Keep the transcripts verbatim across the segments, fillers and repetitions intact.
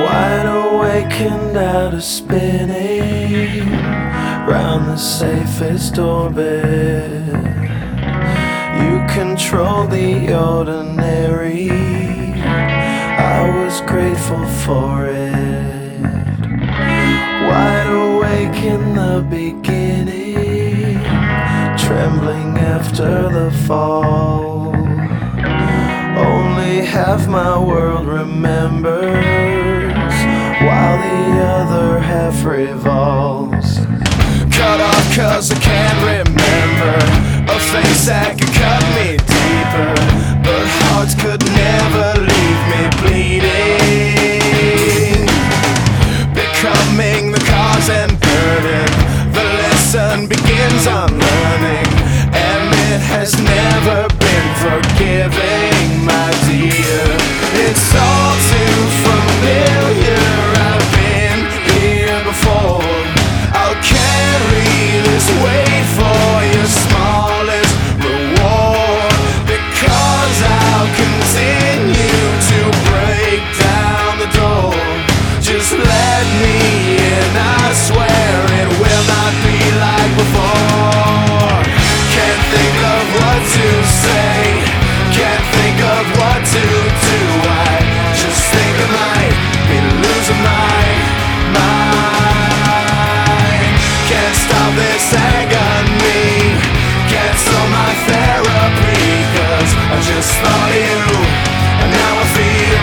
Wide awake and out of spinning round the safest orbit. You control the ordinary, I was grateful for it. Wide awake in the beginning, trembling after the fall. Only half my world remembers, while the other half revolves. Cut off cause I can't remember a face that could cut me deeper, but hearts could never leave me bleeding. Becoming the cause and burden, the lesson begins on learning, and it has never been forgiving, my dear. It's all too familiar, I've been here before. I'll carry this weight for your smallest reward, because I'll continue to break down the door. Just let me in, I swear it will not be like before. Can't think of what to say, can't think of what to do. I just think I might be losing my mind. Can't stop this agony, cancel my therapy, cause I just thought of you, and now I feel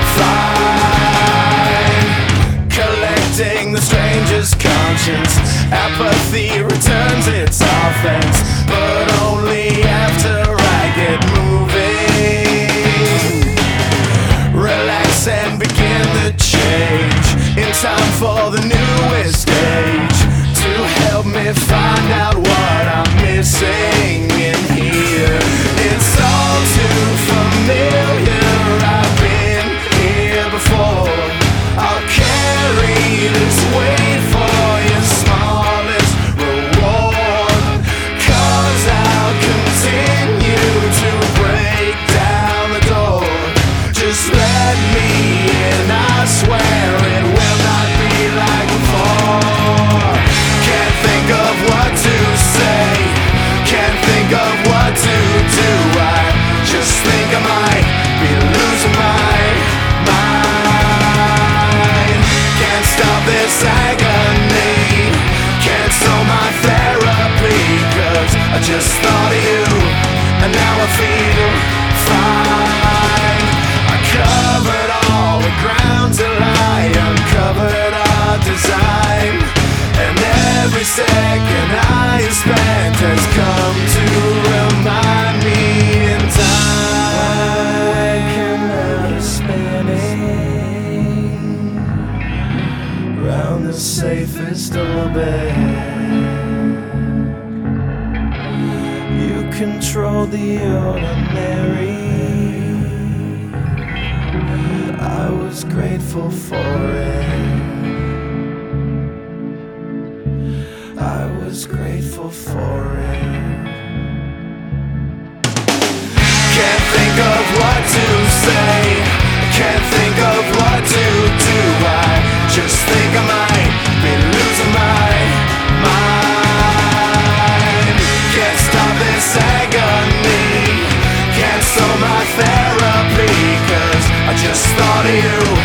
fine. Collecting the stranger's conscience, apathy returns its offense, but only after I get moving. Relax and begin the change, in time for the newest stage, to help me find out what I'm missing in here. It's all too familiar, I've been here before. I'll carry this weight for your smallest reward, cause I'll continue to break down the door. Just let me in, I swear it will not be like before. Can't think of what to say, can't think of what to do. I just think I might be losing my mind. Can't stop this agony, cancel my therapy, cause I just thought of you, and now I feel fine. I covered all the ground till I uncovered our design, and every second I have spent has come to remind me in time. Waking out of spinning round the safest orbit. You control the ordinary, I was grateful for it. I was grateful for it. Can't think of what to say, can't think of what to do. I just think I might be losing my mind. Can't stop this agony, cancel my therapy, cause I just thought of you,